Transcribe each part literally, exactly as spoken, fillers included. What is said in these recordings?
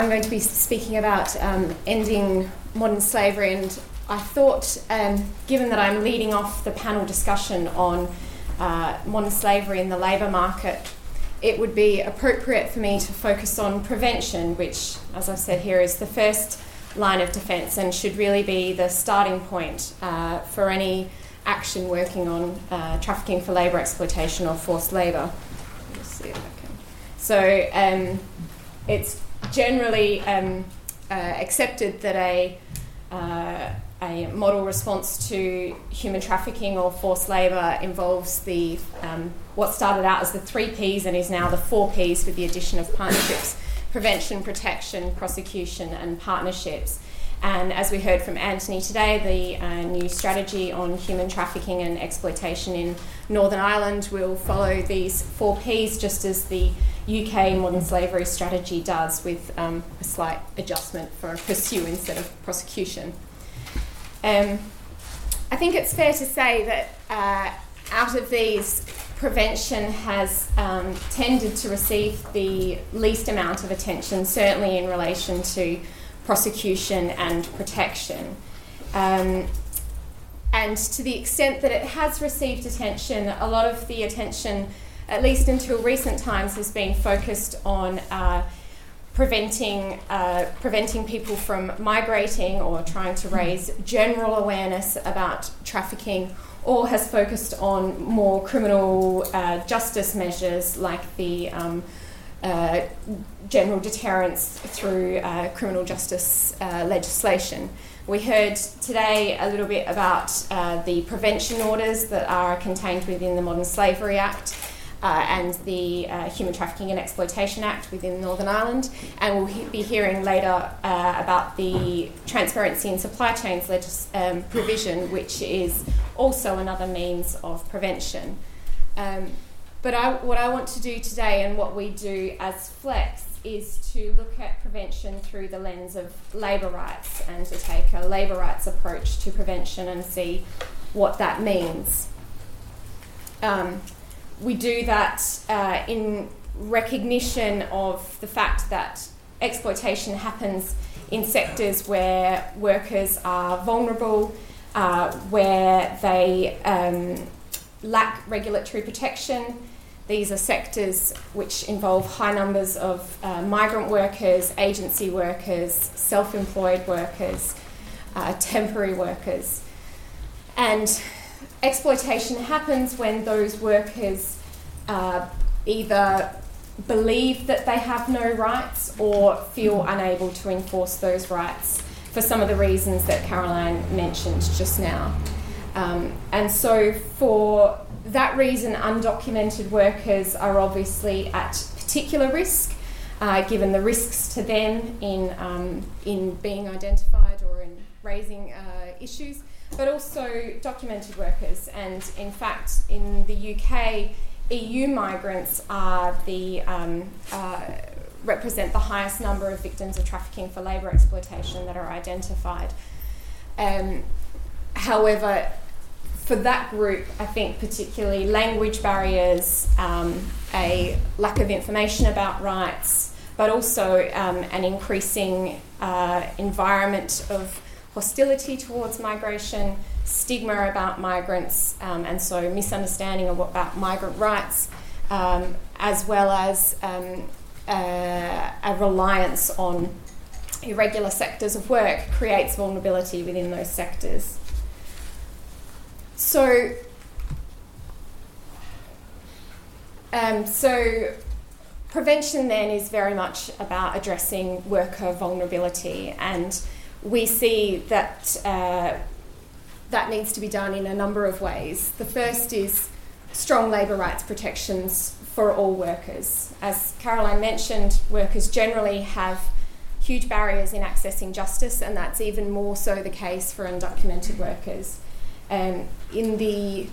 I'm going to be speaking about um, ending modern slavery, and I thought, um, given that I'm leading off the panel discussion on uh, modern slavery in the labour market, it would be appropriate for me to focus on prevention, which, as I've said here, is the first line of defence and should really be the starting point uh, for any action working on uh, trafficking for labour exploitation or forced labour. Let's see if I can. So um, it's generally um, uh, accepted that a uh, a model response to human trafficking or forced labour involves the um, what started out as the three Ps and is now the four Ps with the addition of partnerships: prevention, protection, prosecution, and partnerships. And as we heard from Anthony today, the uh, new strategy on human trafficking and exploitation in Northern Ireland will follow these four Ps, just as the U K modern slavery strategy does, with um, a slight adjustment for pursue instead of prosecution. Um, I think it's fair to say that uh, out of these, prevention has um, tended to receive the least amount of attention, certainly in relation to prosecution and protection. Um, and to the extent that it has received attention, a lot of the attention, at least until recent times, has been focused on uh, preventing uh, preventing people from migrating or trying to raise general awareness about trafficking, or has focused on more criminal uh, justice measures like the um, uh, general deterrence through uh, criminal justice uh, legislation. We heard today a little bit about uh, the prevention orders that are contained within the Modern Slavery Act uh, and the uh, Human Trafficking and Exploitation Act within Northern Ireland, and we'll he- be hearing later uh, about the Transparency in Supply Chains legis- um, provision, which is also another means of prevention. Um, but I, what I want to do today, and what we do as Flex, is to look at prevention through the lens of labour rights and to take a labour rights approach to prevention and see what that means. Um, we do that uh, in recognition of the fact that exploitation happens in sectors where workers are vulnerable, uh, where they um, lack regulatory protection. These are sectors which involve high numbers of uh, migrant workers, agency workers, self-employed workers, uh, temporary workers. And exploitation happens when those workers uh, either believe that they have no rights or feel unable to enforce those rights for some of the reasons that Caroline mentioned just now. Um, and so for that reason, undocumented workers are obviously at particular risk, uh, given the risks to them in um, in being identified or in raising uh, issues, but also documented workers. And in fact, in the U K, E U migrants are the um, uh, represent the highest number of victims of trafficking for labour exploitation that are identified. Um, however, for that group, I think particularly language barriers, um, a lack of information about rights, but also um, an increasing uh, environment of hostility towards migration, stigma about migrants, um, and so misunderstanding of what about migrant rights, um, as well as um, uh, a reliance on irregular sectors of work creates vulnerability within those sectors. So, um, so prevention then is very much about addressing worker vulnerability, and we see that uh, that needs to be done in a number of ways. The first is strong labour rights protections for all workers. As Caroline mentioned, workers generally have huge barriers in accessing justice, and that's even more so the case for undocumented workers. Um, in the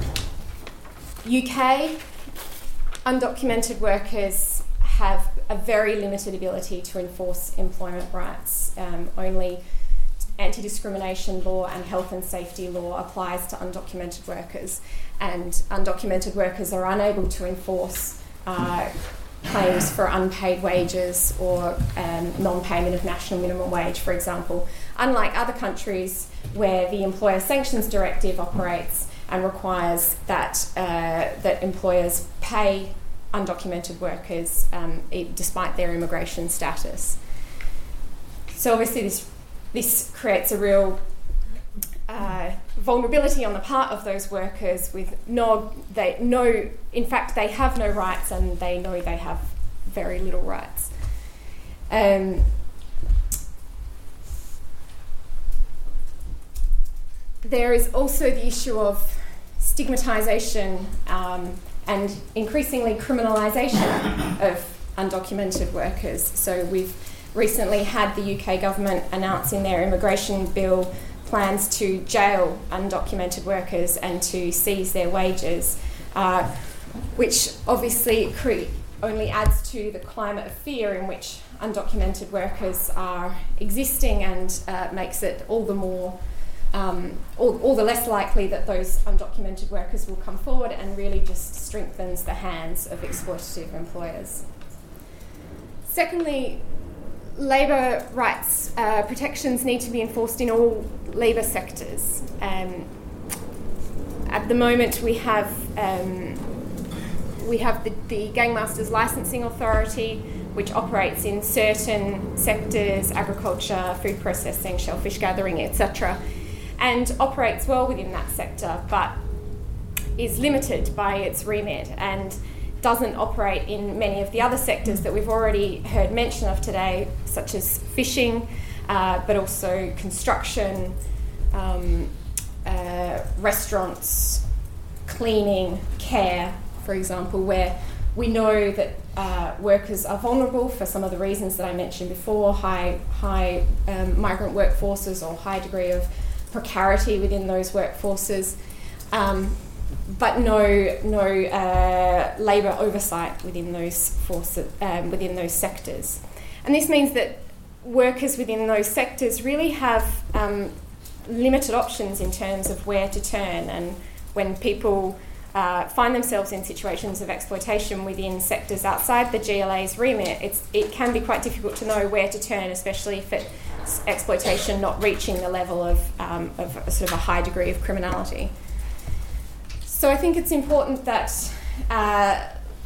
U K, undocumented workers have a very limited ability to enforce employment rights. Um, only anti-discrimination law and health and safety law applies to undocumented workers, and undocumented workers are unable to enforce uh, claims for unpaid wages or um, non-payment of national minimum wage, for example, unlike other countries where the Employer Sanctions Directive operates and requires that uh, that employers pay undocumented workers um, despite their immigration status. So obviously this this creates a real uh, vulnerability on the part of those workers with no, they no, in fact they have no rights and they know they have very little rights. Um, there is also the issue of stigmatisation um, and increasingly criminalisation of undocumented workers. So we've recently had the U K government announce in their immigration bill plans to jail undocumented workers and to seize their wages, uh, which obviously cre- only adds to the climate of fear in which undocumented workers are existing and uh, makes it all the more Um, all, all the less likely that those undocumented workers will come forward, and really just strengthens the hands of exploitative employers. Secondly, labour rights uh, protections need to be enforced in all labour sectors. Um, at the moment we have um, we have the, the Gangmasters Licensing Authority, which operates in certain sectors, agriculture, food processing, shellfish gathering, et cetera, and operates well within that sector, but is limited by its remit and doesn't operate in many of the other sectors that we've already heard mention of today, such as fishing, uh, but also construction, um, uh, restaurants, cleaning, care, for example, where we know that uh, workers are vulnerable for some of the reasons that I mentioned before, high, high um, migrant workforces or high degree of precarity within those workforces, um, but no no uh, labour oversight within those forces um, within those sectors, and this means that workers within those sectors really have um, limited options in terms of where to turn, and when people uh, find themselves in situations of exploitation within sectors outside the G L A's remit, it's it can be quite difficult to know where to turn, especially if it exploitation not reaching the level of, um, of a sort of a high degree of criminality. So I think it's important that uh,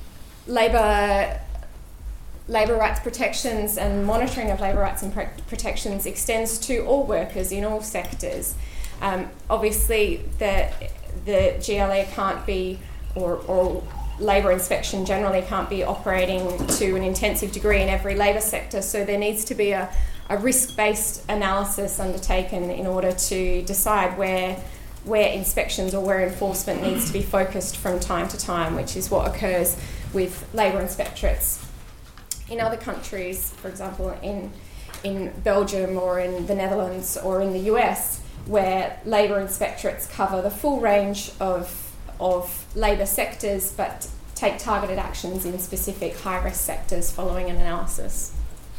labour labour rights protections and monitoring of labour rights and pr- protections extends to all workers in all sectors. Um, obviously, the the G L A can't be, or, or labour inspection generally can't be operating to an intensive degree in every labour sector, so there needs to be a a risk-based analysis undertaken in order to decide where where inspections or where enforcement needs to be focused from time to time, which is what occurs with labour inspectorates in other countries, for example in in Belgium or in the Netherlands or in the U S, where labour inspectorates cover the full range of of labour sectors but take targeted actions in specific high-risk sectors following an analysis.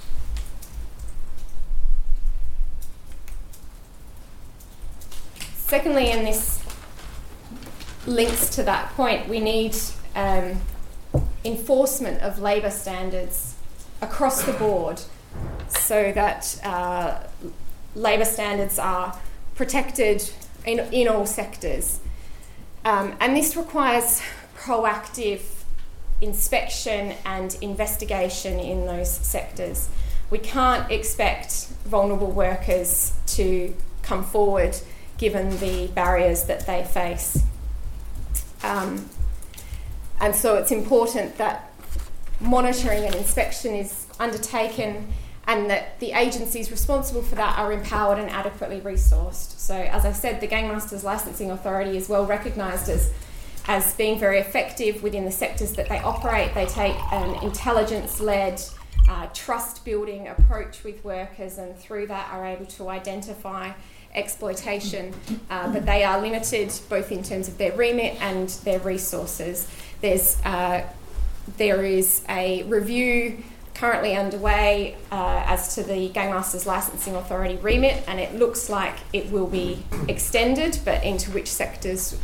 Secondly, and this links to that point, we need um, enforcement of labour standards across the board so that uh, labour standards are protected in, in all sectors. Um, and this requires proactive inspection and investigation in those sectors. We can't expect vulnerable workers to come forward given the barriers that they face. Um, and so it's important that monitoring and inspection is undertaken and that the agencies responsible for that are empowered and adequately resourced. So as I said, the Gangmasters Licensing Authority is well recognised as, as being very effective within the sectors that they operate. They take an intelligence-led, uh, trust-building approach with workers, and through that are able to identify exploitation, uh, but they are limited both in terms of their remit and their resources. There's uh, there is a review currently underway uh, as to the Gangmasters Licensing Authority remit, and it looks like it will be extended, but into which sectors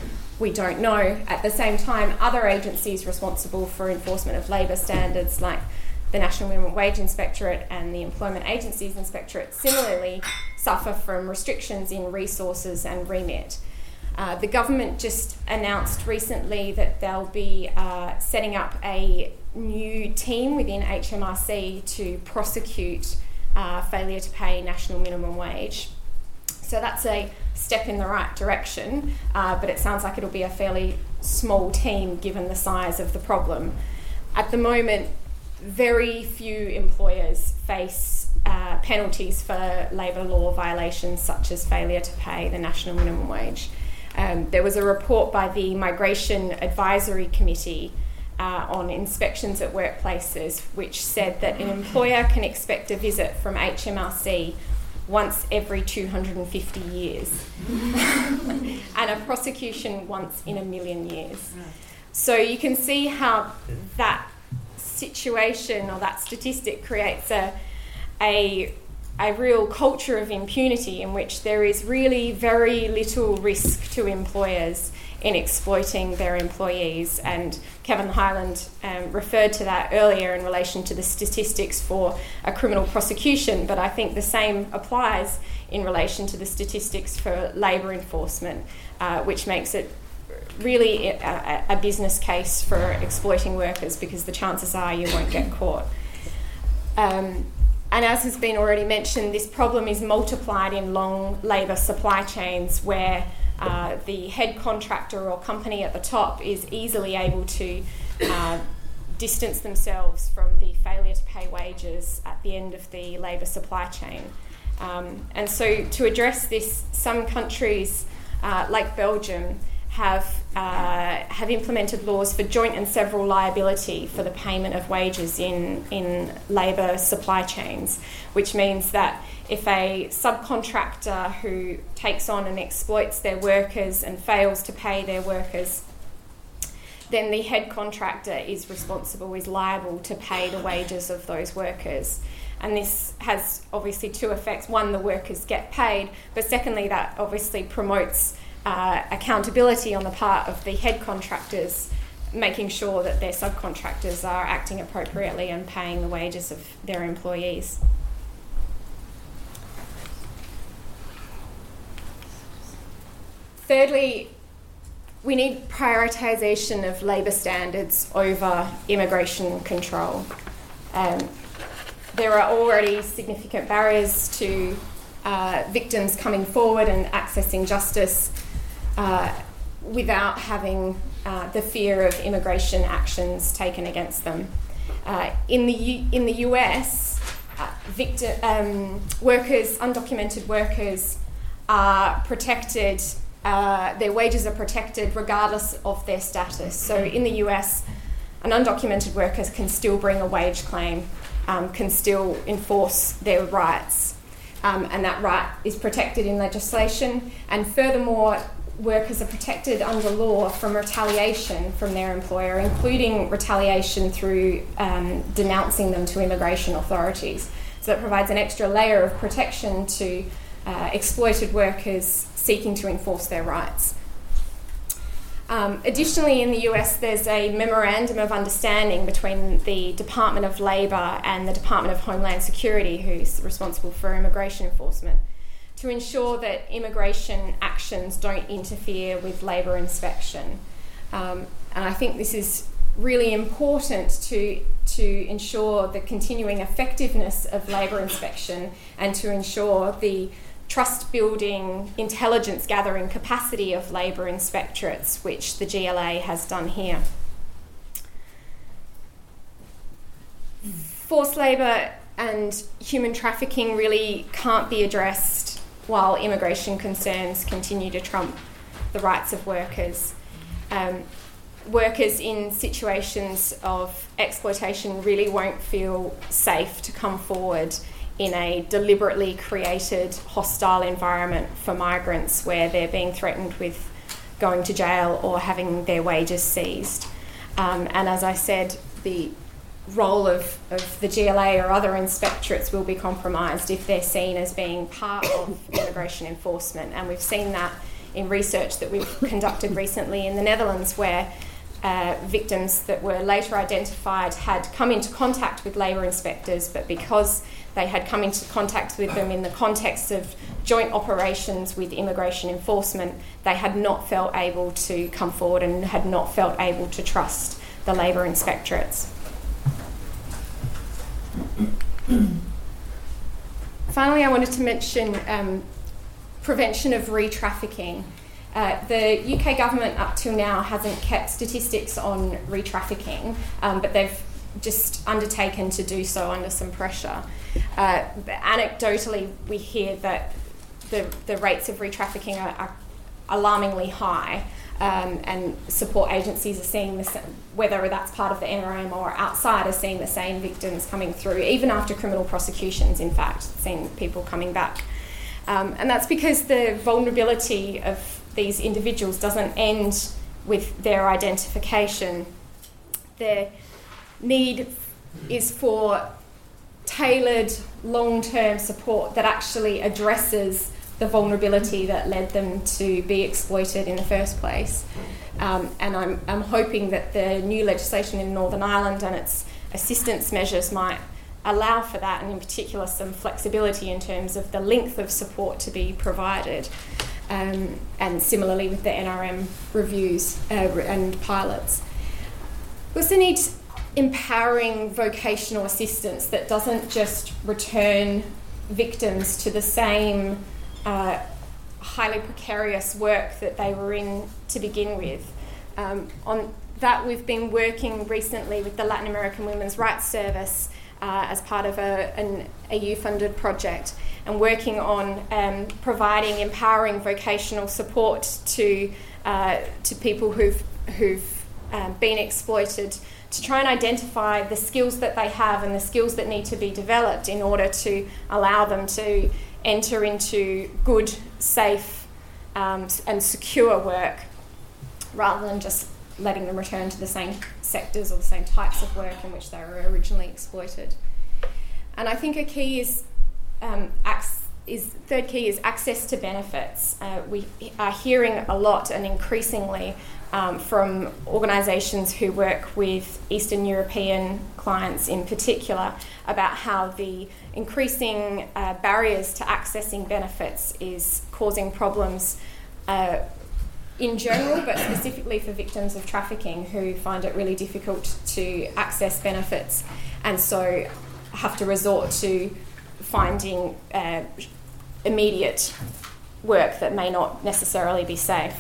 we don't know. At the same time, other agencies responsible for enforcement of labour standards, like the National Minimum Wage Inspectorate and the Employment Agencies Inspectorate, similarly suffer from restrictions in resources and remit. Uh, the government just announced recently that they'll be uh, setting up a new team within H M R C to prosecute uh, failure to pay national minimum wage. So that's a step in the right direction, uh, but it sounds like it'll be a fairly small team given the size of the problem. At the moment, very few employers face uh, penalties for labour law violations such as failure to pay the national minimum wage. Um, there was a report by the Migration Advisory Committee uh, on inspections at workplaces which said that an employer can expect a visit from H M R C once every two hundred fifty years and a prosecution once in a million years. So you can see how that situation or that statistic creates a, a a real culture of impunity in which there is really very little risk to employers in exploiting their employees. And Kevin Hyland um, referred to that earlier in relation to the statistics for a criminal prosecution, but I think the same applies in relation to the statistics for labour enforcement, uh, which makes it really a, a business case for exploiting workers because the chances are you won't get caught. Um, And as has been already mentioned, this problem is multiplied in long labour supply chains where uh, the head contractor or company at the top is easily able to uh, distance themselves from the failure to pay wages at the end of the labour supply chain. Um, and so to address this, some countries uh, like Belgium have uh, have implemented laws for joint and several liability for the payment of wages in, in labour supply chains, which means that if a subcontractor who takes on and exploits their workers and fails to pay their workers, then the head contractor is responsible, is liable to pay the wages of those workers. And this has obviously two effects. One, the workers get paid, but secondly, that obviously promotes Uh, accountability on the part of the head contractors, making sure that their subcontractors are acting appropriately and paying the wages of their employees. Thirdly, we need prioritisation of labour standards over immigration control. Um, there are already significant barriers to uh, victims coming forward and accessing justice Uh, without having uh, the fear of immigration actions taken against them. Uh, in the U- in the U S, uh, victim um, workers, undocumented workers, are protected. Uh, their wages are protected regardless of their status. So in the U S, an undocumented worker can still bring a wage claim, um, can still enforce their rights, um, and that right is protected in legislation. And furthermore, workers are protected under law from retaliation from their employer, including retaliation through um, denouncing them to immigration authorities. So that provides an extra layer of protection to uh, exploited workers seeking to enforce their rights. Um, additionally, in the U S, there's a memorandum of understanding between the Department of Labour and the Department of Homeland Security, who's responsible for immigration enforcement, to ensure that immigration actions don't interfere with labour inspection. Um, and I think this is really important to, to ensure the continuing effectiveness of labour inspection and to ensure the trust-building, intelligence-gathering capacity of labour inspectorates, which the G L A has done here. Forced labour and human trafficking really can't be addressed while immigration concerns continue to trump the rights of workers. Um, workers in situations of exploitation really won't feel safe to come forward in a deliberately created hostile environment for migrants where they're being threatened with going to jail or having their wages seized. Um, and as I said, the role of, of the G L A or other inspectorates will be compromised if they're seen as being part of immigration enforcement. And we've seen that in research that we've conducted recently in the Netherlands, where uh, victims that were later identified had come into contact with labour inspectors, but because they had come into contact with them in the context of joint operations with immigration enforcement, they had not felt able to come forward and had not felt able to trust the labour inspectorates. Finally, I wanted to mention um, prevention of re-trafficking. Uh, the U K government up till now hasn't kept statistics on re-trafficking, um, but they've just undertaken to do so under some pressure. Uh, anecdotally, we hear that the, the rates of re-trafficking are, are alarmingly high, um, and support agencies are seeing this, whether that's part of the N R M or outside, are seeing the same victims coming through, even after criminal prosecutions, in fact, seeing people coming back. Um, and that's because the vulnerability of these individuals doesn't end with their identification. Their need is for tailored long-term support that actually addresses the vulnerability that led them to be exploited in the first place. Um, and I'm, I'm hoping that the new legislation in Northern Ireland and its assistance measures might allow for that, and in particular some flexibility in terms of the length of support to be provided. Um, and similarly with the N R M reviews uh, and pilots. We also need empowering vocational assistance that doesn't just return victims to the same uh, highly precarious work that they were in to begin with. Um, on that, we've been working recently with the Latin American Women's Rights Service uh, as part of a, an E U-funded project, and working on um, providing empowering vocational support to uh, to people who've who've um, been exploited, to try and identify the skills that they have and the skills that need to be developed in order to allow them to enter into good, safe um, and secure work, rather than just letting them return to the same sectors or the same types of work in which they were originally exploited. And I think a key is Um, is third key is access to benefits. Uh, we are hearing a lot and increasingly um, from organisations who work with Eastern European clients in particular about how the increasing uh, barriers to accessing benefits is causing problems uh, in general, but specifically for victims of trafficking who find it really difficult to access benefits, and so have to resort to finding uh, immediate work that may not necessarily be safe.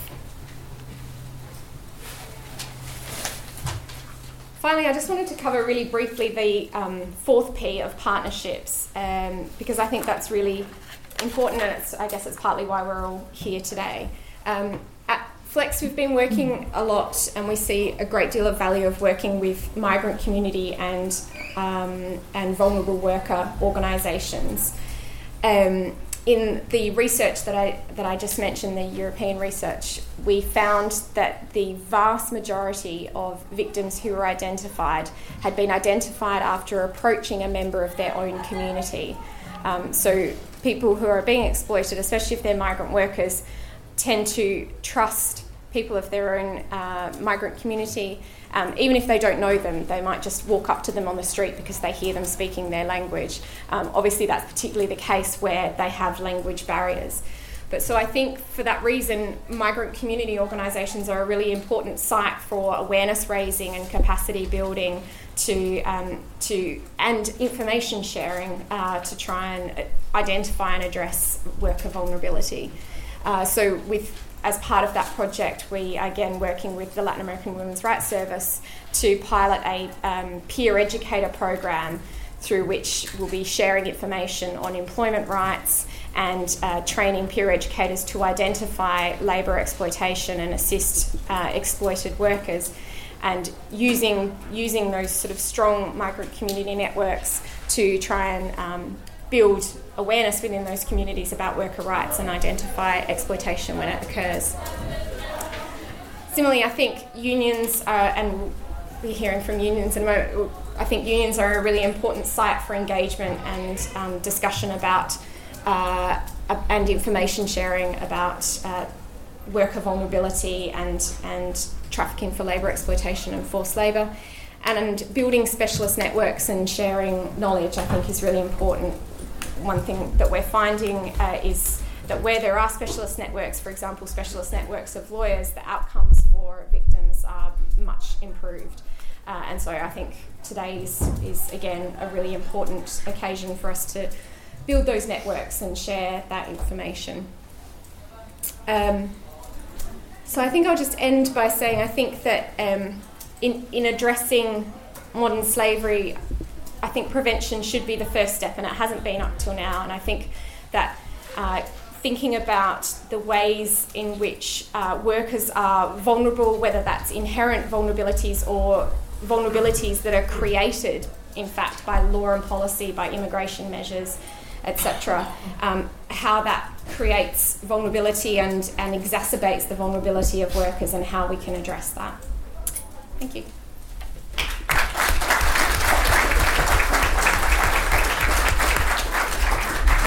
Finally, I just wanted to cover really briefly the um, fourth P of partnerships, um, because I think that's really important, and it's, I guess it's partly why we're all here today. Um, at Flex, we've been working a lot, and we see a great deal of value of working with migrant community and um, and vulnerable worker organisations. Um, in the research that I that I just mentioned, the European research, we found that the vast majority of victims who were identified had been identified after approaching a member of their own community. Um, so people who are being exploited, especially if they're migrant workers, tend to trust people of their own uh, migrant community. Um, even if they don't know them, they might just walk up to them on the street because they hear them speaking their language. Um, obviously, that's particularly the case where they have language barriers. But so I think for that reason, migrant community organisations are a really important site for awareness raising and capacity building to um, to and information sharing uh, to try and identify and address worker vulnerability. Uh, so with as part of that project, we are again working with the Latin American Women's Rights Service to pilot a um, peer educator program through which we'll be sharing information on employment rights and uh, training peer educators to identify labour exploitation and assist uh, exploited workers, and using using those sort of strong migrant community networks to try and um, build awareness within those communities about worker rights and identify exploitation when it occurs. Similarly, I think unions are, and we're hearing from unions in a moment, I think unions are a really important site for engagement and um, discussion about uh, and information sharing about uh, worker vulnerability and, and trafficking for labour exploitation and forced labour. And building specialist networks and sharing knowledge, I think, is really important. One thing that we're finding uh, is that where there are specialist networks, for example, specialist networks of lawyers, the outcomes for victims are much improved. Uh, and so I think today is, is, again, a really important occasion for us to build those networks and share that information. Um, so I think I'll just end by saying I think that um, in, in addressing modern slavery, I think prevention should be the first step, and it hasn't been up till now. And I think that uh, thinking about the ways in which uh, workers are vulnerable, whether that's inherent vulnerabilities or vulnerabilities that are created, in fact, by law and policy, by immigration measures, et cetera, um, how that creates vulnerability and, and exacerbates the vulnerability of workers, and how we can address that. Thank you.